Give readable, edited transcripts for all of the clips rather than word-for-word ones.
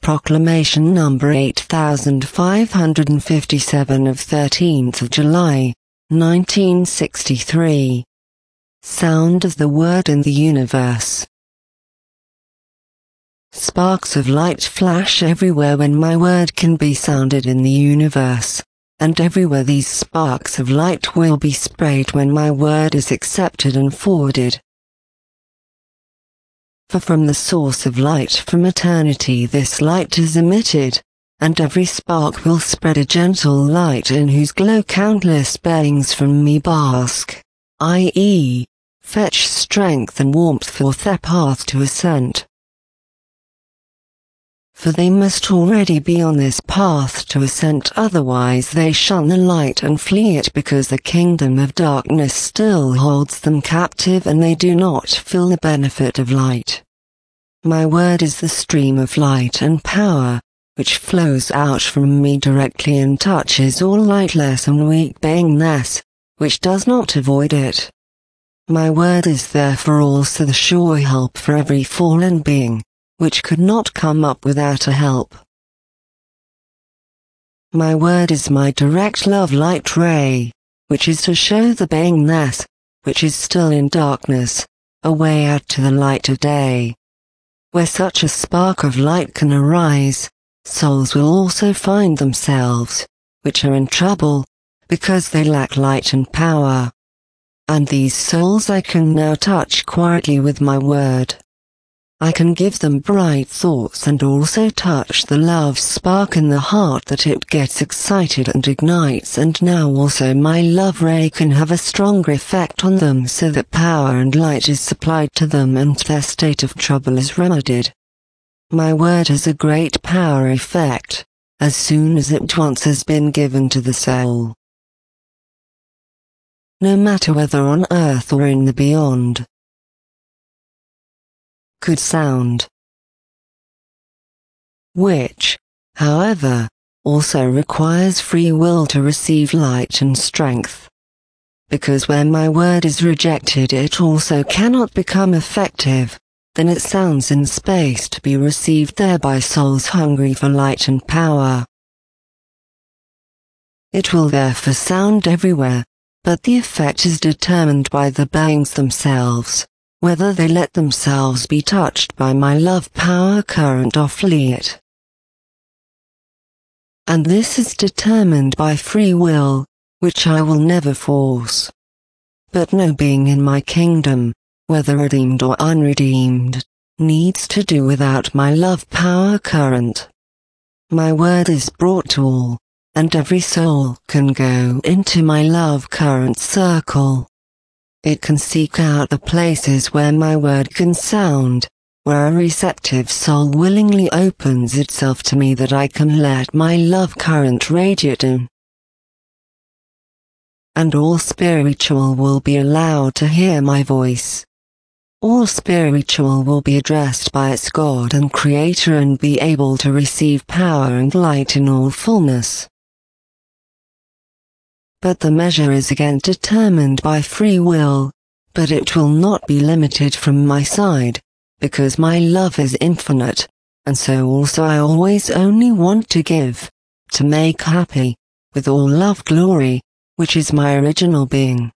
Proclamation number 8557 of 13th of July, 1963. Sound of the word in the universe. Sparks of light flash everywhere when my word can be sounded in the universe, and everywhere these sparks of light will be sprayed when my word is accepted and forwarded. For from the source of light from eternity this light is emitted, and every spark will spread a gentle light in whose glow countless beings from me bask, i.e., fetch strength and warmth for their path to ascent. For they must already be on this path to ascent, otherwise they shun the light and flee it, because the kingdom of darkness still holds them captive and they do not feel the benefit of light. My word is the stream of light and power, which flows out from me directly and touches all lightless and weak beingness, which does not avoid it. My word is therefore also the sure help for every fallen being, which could not come up without a help. My word is my direct love light ray, which is to show the beingness, which is still in darkness, a way out to the light of day. Where such a spark of light can arise, souls will also find themselves, which are in trouble, because they lack light and power. And these souls I can now touch quietly with my word. I can give them bright thoughts and also touch the love spark in the heart that it gets excited and ignites, and now also my love ray can have a stronger effect on them so that power and light is supplied to them and their state of trouble is remedied. My word has a great power effect, as soon as it once has been given to the soul. No matter whether on earth or in the beyond. Good sound, which, however, also requires free will to receive light and strength. Because when my word is rejected it also cannot become effective, then it sounds in space to be received there by souls hungry for light and power. It will therefore sound everywhere, but the effect is determined by the beings themselves, whether they let themselves be touched by my love power current or flee it. And this is determined by free will, which I will never force. But no being in my kingdom, whether redeemed or unredeemed, needs to do without my love power current. My word is brought to all, and every soul can go into my love current circle. It can seek out the places where my word can sound, where a receptive soul willingly opens itself to me that I can let my love current radiate in. And all spiritual will be allowed to hear my voice. All spiritual will be addressed by its God and Creator and be able to receive power and light in all fullness. But the measure is again determined by free will, but it will not be limited from my side, because my love is infinite, and so also I always only want to give, to make happy, with all love glory, which is my original being.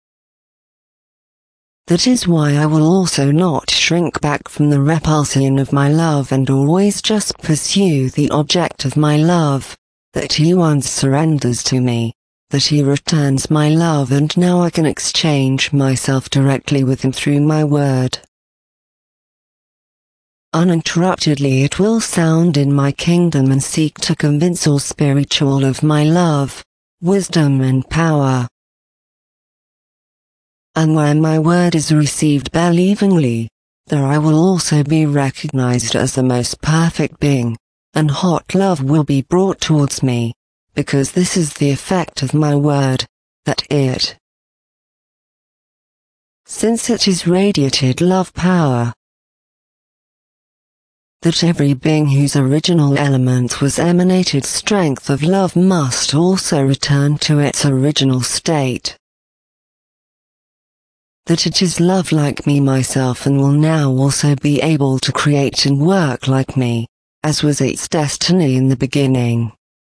That is why I will also not shrink back from the repulsion of my love and always just pursue the object of my love, that he once surrenders to me, that he returns my love, and now I can exchange myself directly with him through my word. Uninterruptedly it will sound in my kingdom and seek to convince all spiritual of my love, wisdom and power. And when my word is received believingly, there I will also be recognized as the most perfect being, and hot love will be brought towards me, because this is the effect of my word, that it, since it is radiated love power, that every being whose original element was emanated strength of love must also return to its original state. That it is love like me myself and will now also be able to create and work like me, as was its destiny in the beginning.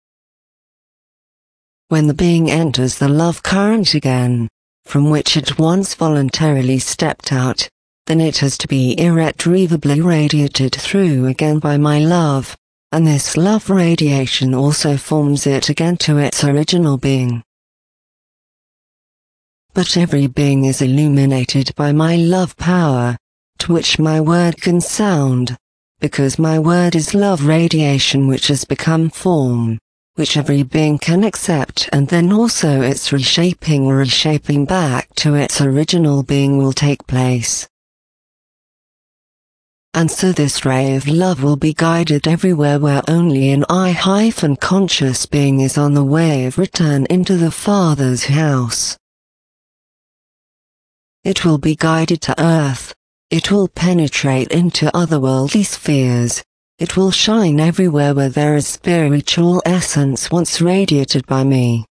When the being enters the love current again, from which it once voluntarily stepped out, then it has to be irretrievably radiated through again by my love, and this love radiation also forms it again to its original being. But every being is illuminated by my love power, to which my word can sound, because my word is love radiation which has become form, which every being can accept, and then also its reshaping back to its original being will take place. And so this ray of love will be guided everywhere where only an I-conscious being is on the way of return into the Father's house. It will be guided to earth, it will penetrate into otherworldly spheres, it will shine everywhere where there is spiritual essence once radiated by me.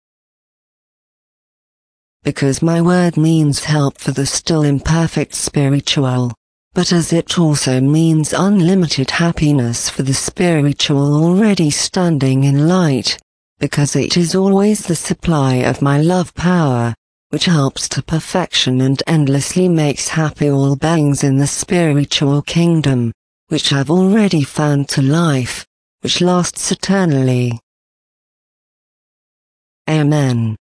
Because my word means help for the still imperfect spiritual, but as it also means unlimited happiness for the spiritual already standing in light, because it is always the supply of my love power, which helps to perfection and endlessly makes happy all beings in the spiritual kingdom, which have already found to life, which lasts eternally. Amen.